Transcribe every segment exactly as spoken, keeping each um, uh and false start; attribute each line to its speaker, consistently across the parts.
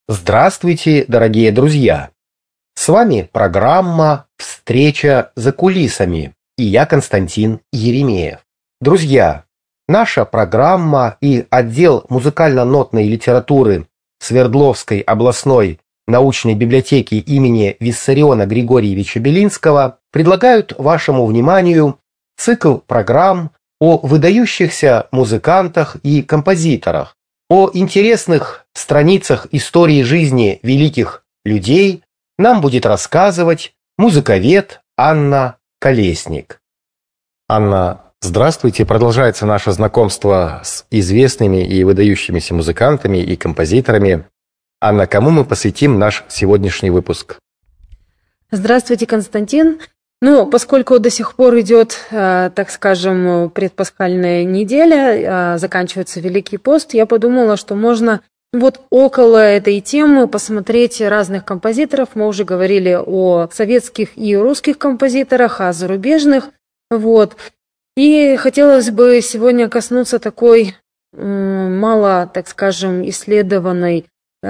Speaker 1: Здравствуйте, дорогие друзья! С вами программа «Встреча за кулисами» и я Константин Еремеев. Друзья, наша программа и отдел музыкально-нотной литературы Свердловской областной научной библиотеки имени Виссариона Григорьевича Белинского предлагают вашему вниманию цикл программ о выдающихся музыкантах и композиторах, о интересных страницах истории жизни великих людей нам будет рассказывать музыковед Анна Колесник. Анна, здравствуйте. Продолжается наше знакомство с известными и выдающимися музыкантами и композиторами. Анна, кому мы посвятим наш сегодняшний выпуск?
Speaker 2: Здравствуйте, Константин. Ну, поскольку до сих пор идет, так скажем, предпасхальная неделя, заканчивается Великий пост, я подумала, что можно вот около этой темы посмотреть разных композиторов. Мы уже говорили о советских и русских композиторах, о зарубежных. Вот. И хотелось бы сегодня коснуться такой мало, так скажем, исследованной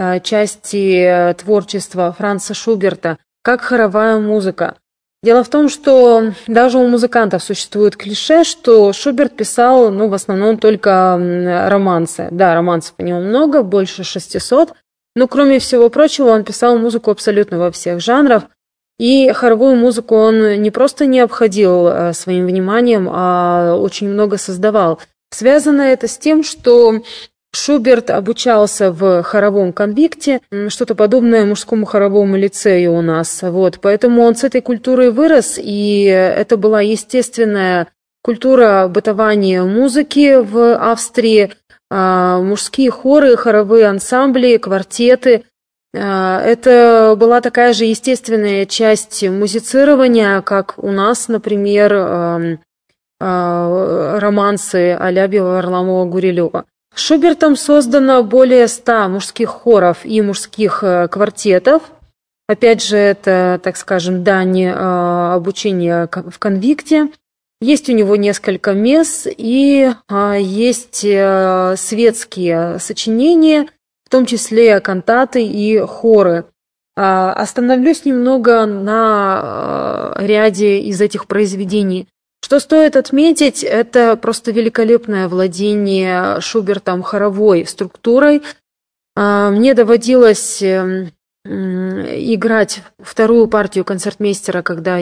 Speaker 2: части творчества Франца Шуберта, как хоровая музыка. Дело в том, что даже у музыкантов существует клише, что Шуберт писал, ну, в основном только романсы. Да, романсов у него много, больше шестисот, но, кроме всего прочего, он писал музыку абсолютно во всех жанрах, и хоровую музыку он не просто не обходил своим вниманием, а очень много создавал. Связано это с тем, что Шуберт обучался в хоровом конвикте, что-то подобное мужскому хоровому лицею у нас. Вот. Поэтому он с этой культурой вырос, и это была естественная культура бытования музыки в Австрии. Мужские хоры, хоровые ансамбли, квартеты. Это была такая же естественная часть музицирования, как у нас, например, романсы Алябьева, Варламова, Гурилева. Шубертом создано более ста мужских хоров и мужских квартетов. Опять же, это, так скажем, дань обучения в конвикте. Есть у него несколько месс и есть светские сочинения, в том числе кантаты и хоры. Остановлюсь немного на ряде из этих произведений. Что стоит отметить, это просто великолепное владение Шубертом хоровой структурой. Мне доводилось играть вторую партию концертмейстера, когда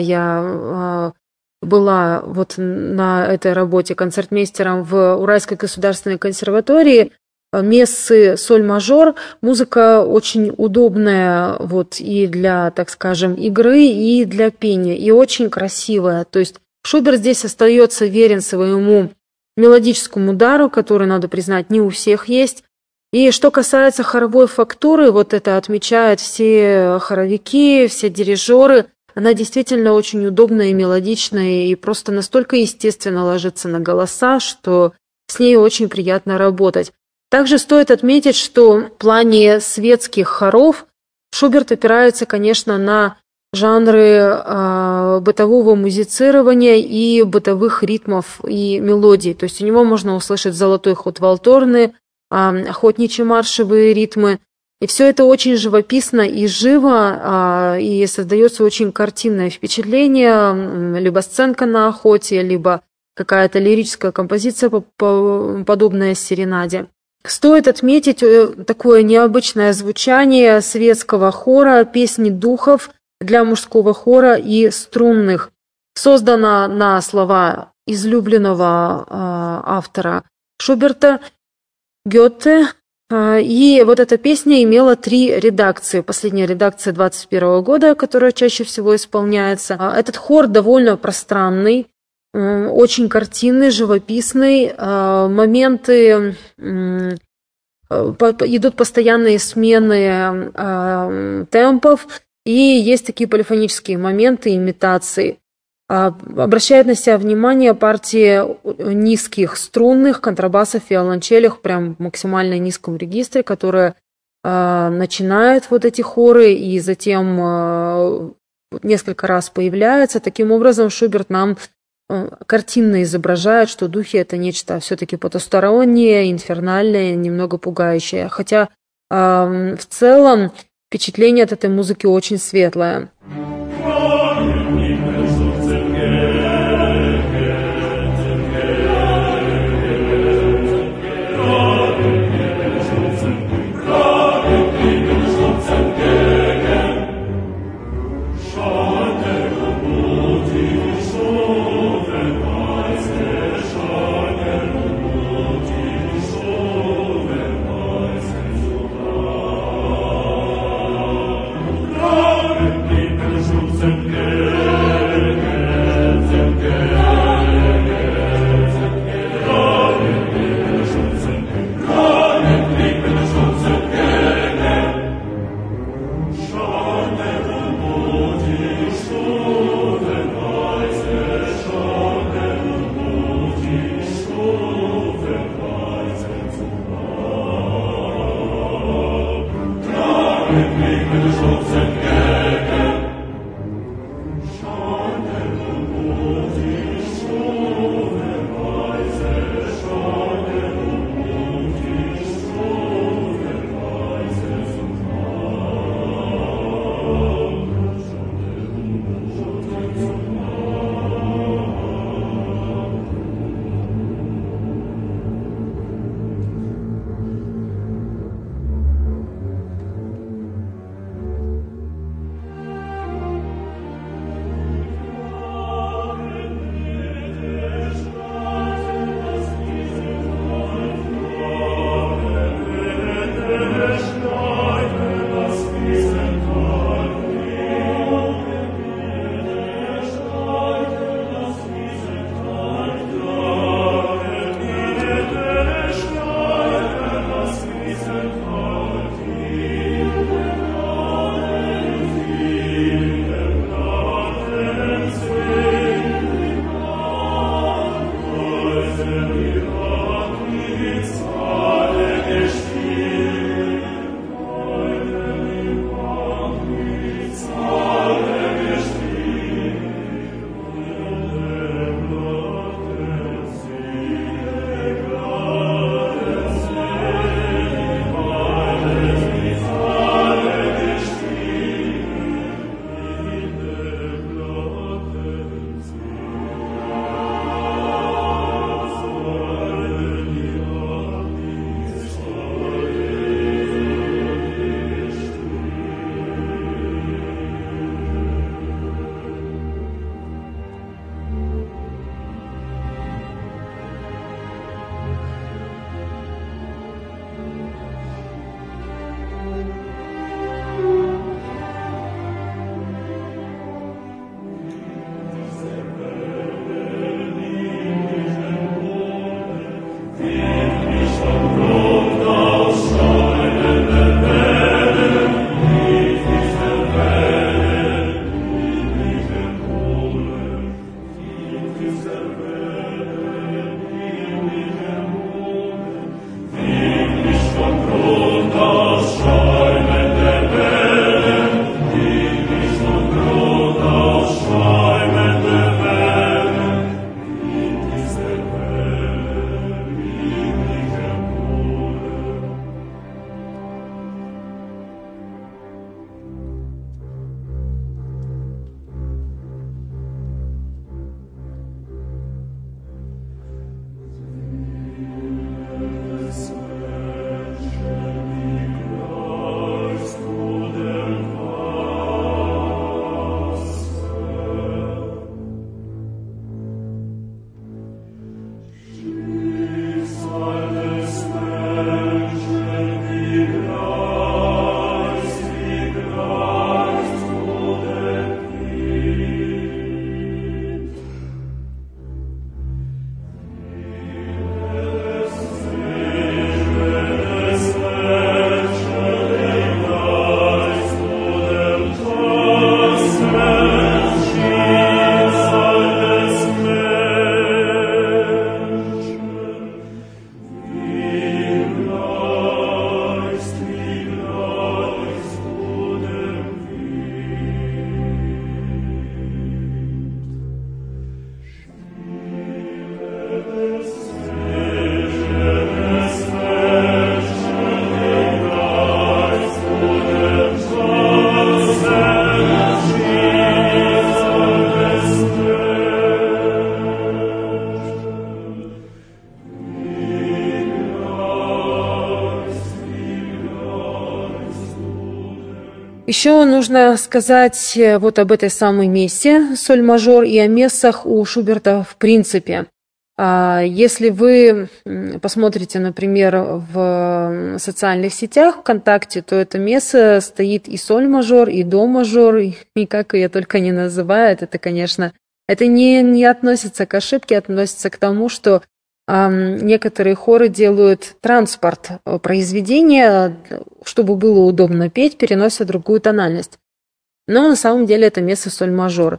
Speaker 2: я была вот на этой работе концертмейстером в Уральской государственной консерватории. Мессы соль-мажор, музыка очень удобная вот и для, так скажем, игры, и для пения, и очень красивая. То есть Шуберт здесь остается верен своему мелодическому дару, который, надо признать, не у всех есть. И что касается хоровой фактуры, вот это отмечают все хоровики, все дирижеры. Она действительно очень удобная и мелодичная, и просто настолько естественно ложится на голоса, что с ней очень приятно работать. Также стоит отметить, что в плане светских хоров Шуберт опирается, конечно, на жанры э, бытового музицирования и бытовых ритмов и мелодий. То есть у него можно услышать золотой ход валторны, э, охотничьи маршевые ритмы. И все это очень живописно и живо, э, и создается очень картинное впечатление, либо сценка на охоте, либо какая-то лирическая композиция, подобная серенаде. Стоит отметить такое необычное звучание светского хора, песни духов для мужского хора и струнных. Создана на слова излюбленного э, автора Шуберта Гёте. Э, и вот эта песня имела три редакции. Последняя редакция двадцать первого года, которая чаще всего исполняется. Этот хор довольно пространный, э, очень картинный, живописный. Э, моменты... Э, идут постоянные смены э, темпов. И есть такие полифонические моменты, имитации. Обращает на себя внимание партии низких струнных, контрабасов, виолончелях, прям в максимально низком регистре, которые э, начинают вот эти хоры и затем э, несколько раз появляются. Таким образом, Шуберт нам э, картинно изображает, что духи — это нечто все-таки потустороннее, инфернальное, немного пугающее. Хотя в целом впечатление от этой музыки очень светлое. Еще нужно сказать вот об этой самой мессе соль мажор и о мессах у Шуберта в принципе. Если вы посмотрите, например, в социальных сетях ВКонтакте, то эта месса стоит и соль мажор, и до мажор, и как ее только не называют. Это, конечно, это не, не относится к ошибке, относится к тому, что некоторые хоры делают транспорт произведения, чтобы было удобно петь, переносят другую тональность. Но на самом деле это месса соль мажор.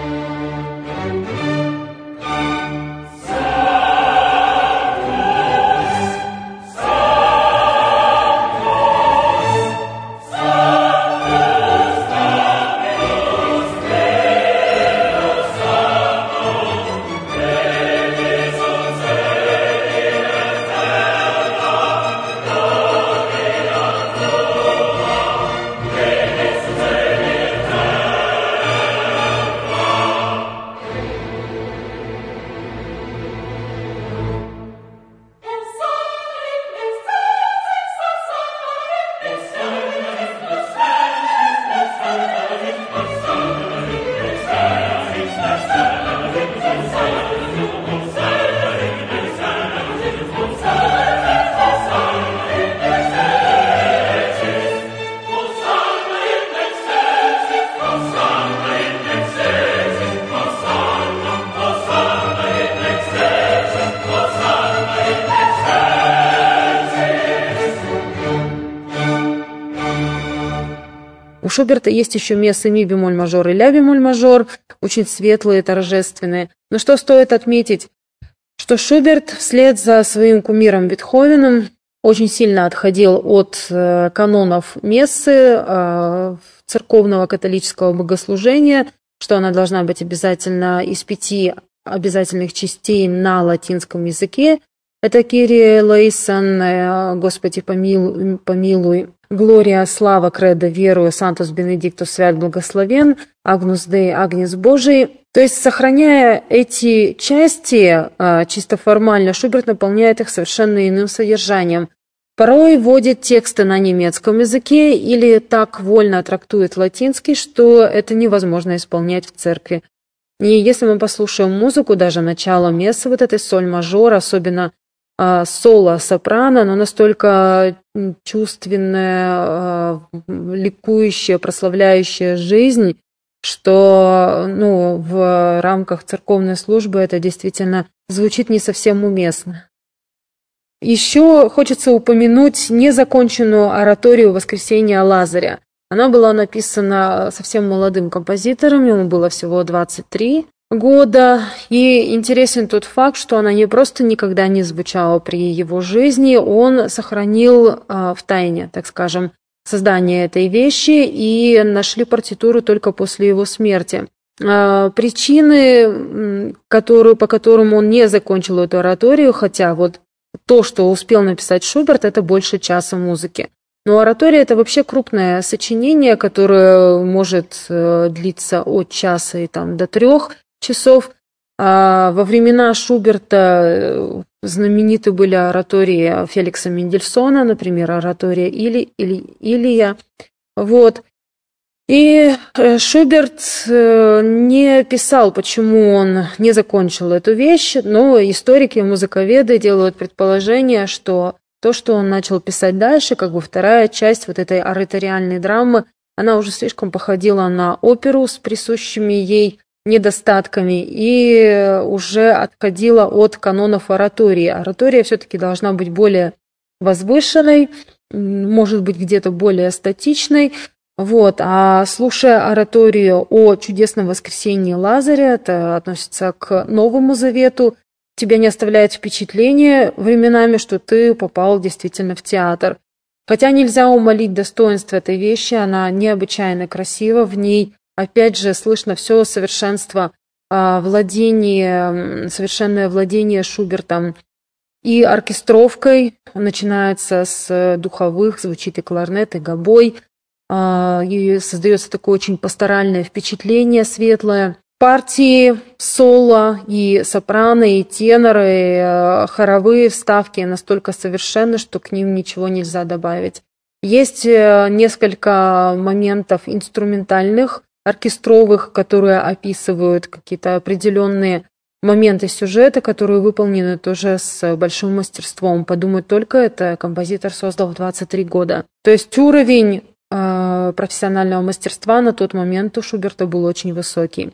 Speaker 2: У Шуберта есть еще мессы ми бемоль мажор и ля бемоль мажор, очень светлые, торжественные. Но что стоит отметить, что Шуберт вслед за своим кумиром Бетховеном очень сильно отходил от э, канонов мессы, э, церковного католического богослужения, что она должна быть обязательно из пяти обязательных частей на латинском языке. Это Кирие Лейсон, Господи помилуй, помилуй, Глория, слава, кредо, верую, Сантус Бенедиктус, свят, благословен, Агнус Дей, Агнец Божий. То есть, сохраняя эти части чисто формально, Шуберт наполняет их совершенно иным содержанием. Порой вводит тексты на немецком языке или так вольно трактует латинский, что это невозможно исполнять в церкви. И если мы послушаем музыку, даже начало мессы, вот этой соль мажор, особенно соло сопрано, оно настолько чувственное, ликующее, прославляющее жизнь, что ну, в рамках церковной службы это действительно звучит не совсем уместно. Еще хочется упомянуть незаконченную ораторию «Воскресения Лазаря». Она была написана совсем молодым композитором, ему было всего двадцать три года. И интересен тот факт, что она не просто никогда не звучала при его жизни, он сохранил э, в тайне, так скажем, создание этой вещи, и нашли партитуру только после его смерти. Э, причины, которые, по которым он не закончил эту ораторию, хотя вот то, что успел написать Шуберт, это больше часа музыки. Но оратория – это вообще крупное сочинение, которое может э, длиться от часа и там, до трех часов. А во времена Шуберта знамениты были оратории Феликса Мендельсона, например, оратория Или, Или, Илия. Вот. И Шуберт не писал, почему он не закончил эту вещь, но историки, музыковеды делают предположение, что то, что он начал писать дальше, как бы вторая часть вот этой ораториальной драмы, она уже слишком походила на оперу с присущими ей недостатками и уже отходила от канонов оратории. Оратория все-таки должна быть более возвышенной, может быть, где-то более статичной. Вот. А слушая ораторию о чудесном воскресении Лазаря, это относится к Новому Завету, тебя не оставляет впечатление временами, что ты попал действительно в театр. Хотя нельзя умалить достоинство этой вещи, она необычайно красива, в ней опять же слышно все совершенство владения, совершенное владение Шубертом и оркестровкой. Начинается с духовых, звучит и кларнет, и гобой, и создается такое очень пасторальное впечатление, светлое. Партии соло и сопрано, и теноры, и хоровые вставки настолько совершенны, что к ним ничего нельзя добавить. Есть несколько моментов инструментальных, оркестровых, которые описывают какие-то определенные моменты сюжета, которые выполнены тоже с большим мастерством. Подумать только, это композитор создал в двадцать три года. То есть уровень э, профессионального мастерства на тот момент у Шуберта был очень высокий.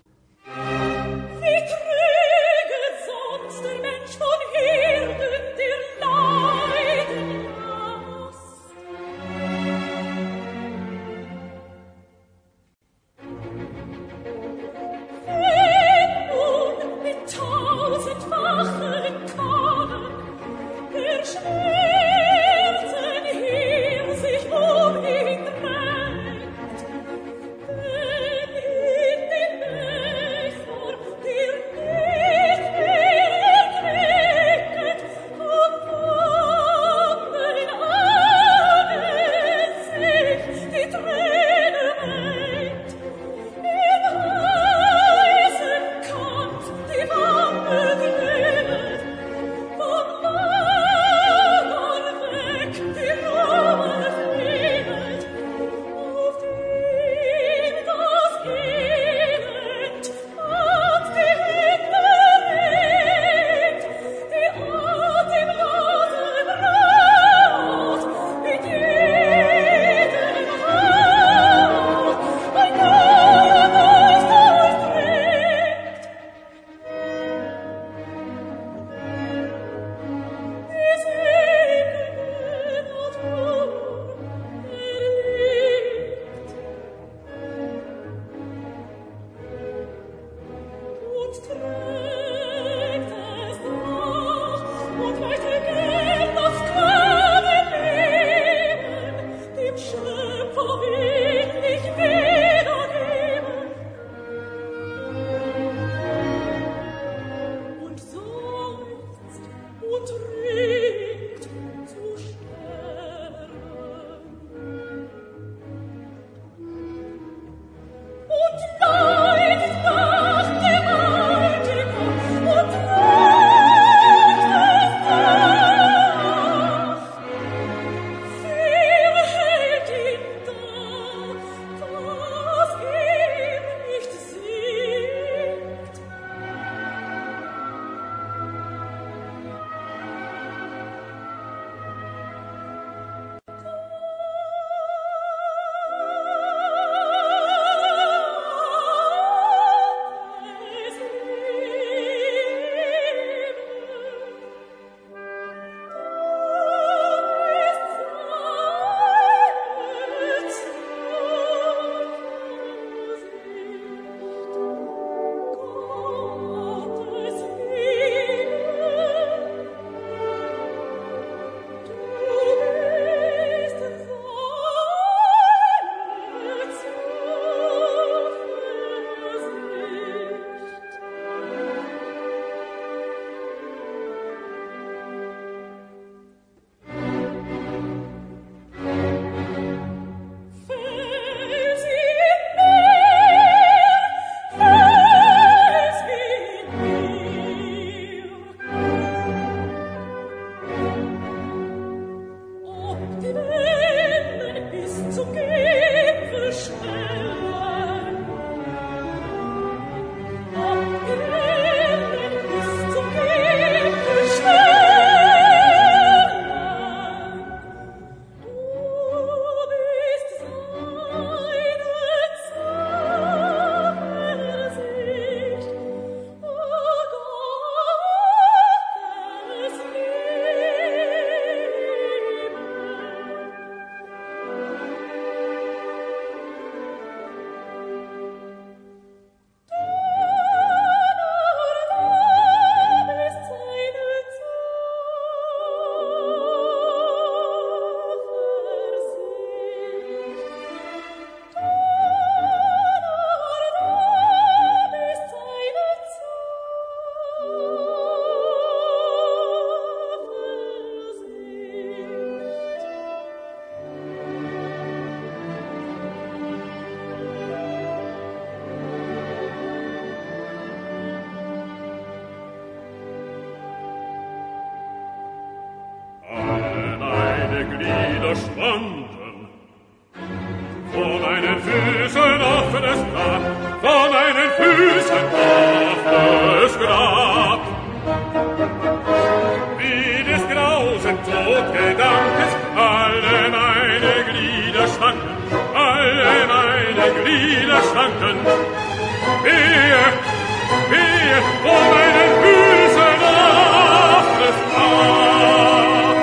Speaker 3: Glieder schwanken. Wehe, wehe, vor meinen Füßen offenes Grab.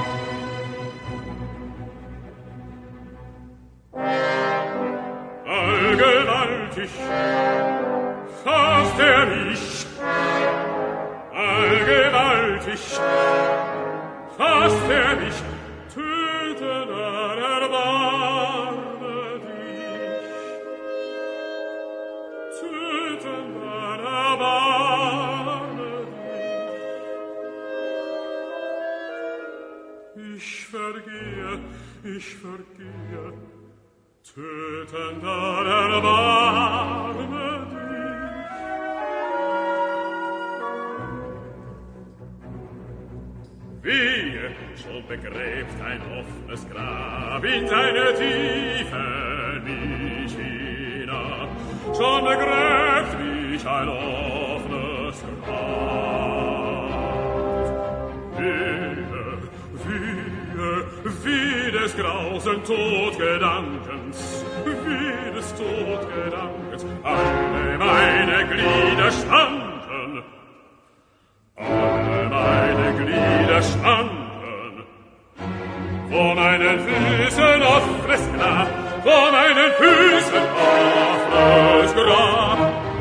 Speaker 3: Allgewaltig fasst er mich, allgewaltig fasst er mich, tötener erbarme dich, tötener erbarme dich. Ich vergehe, ich vergehe, tötender erbarme dich. Wehe, schon begräbt ein offenes Grab in seine Tiefe mich hinab. Schon begräbt mich ein offenes Grab. Wehe, wehe, wie des grausen Todgedankens, wie des Todgedankens, alle meine Glieder schwanken, alle meine Glieder schwanken, vor meinen Füßen offenes Grab, vor meinen Füßen offenes Grab.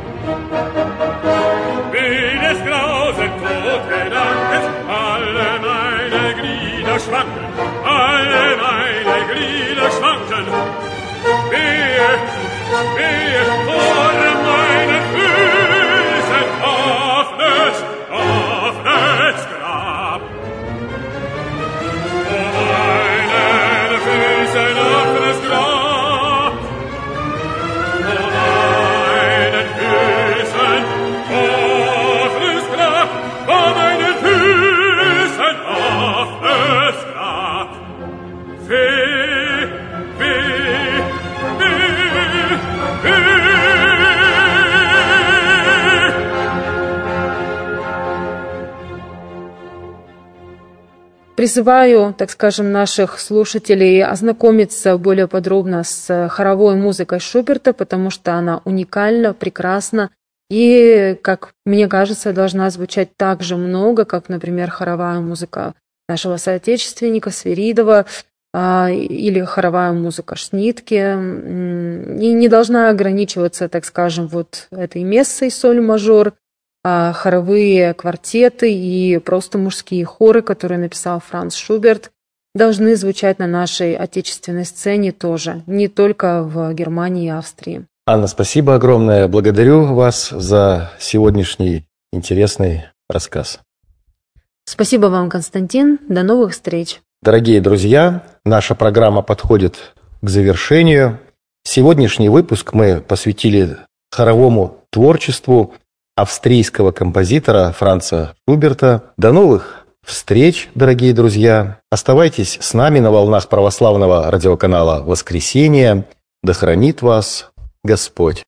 Speaker 3: Wie des grausen Todgedankens, alle meine Glieder schwanken, alle meine Glieder schwanken. Wehe, wehe, vor meinen Füßen offenes, offenes Grab. Vor meinen Füßen offenes Grab. Vor meinen Füßen offenes Grab. Vor meinen Füßen offenes Grab. Weh, weh, weh, weh.
Speaker 2: Призываю, так скажем, наших слушателей ознакомиться более подробно с хоровой музыкой Шуберта, потому что она уникальна, прекрасна и, как мне кажется, должна звучать так же много, как, например, хоровая музыка нашего соотечественника Свиридова или хоровая музыка Шнитке. И не должна ограничиваться, так скажем, вот этой мессой соль-мажор, а хоровые квартеты и просто мужские хоры, которые написал Франц Шуберт, должны звучать на нашей отечественной сцене тоже, не только в Германии и Австрии.
Speaker 1: Анна, спасибо огромное. Благодарю вас за сегодняшний интересный рассказ.
Speaker 2: Спасибо вам, Константин. До новых встреч.
Speaker 1: Дорогие друзья, наша программа подходит к завершению. Сегодняшний выпуск мы посвятили хоровому творчеству австрийского композитора Франца Шуберта. До новых встреч, дорогие друзья. Оставайтесь с нами на волнах православного радиоканала «Воскресенье». Да хранит вас Господь.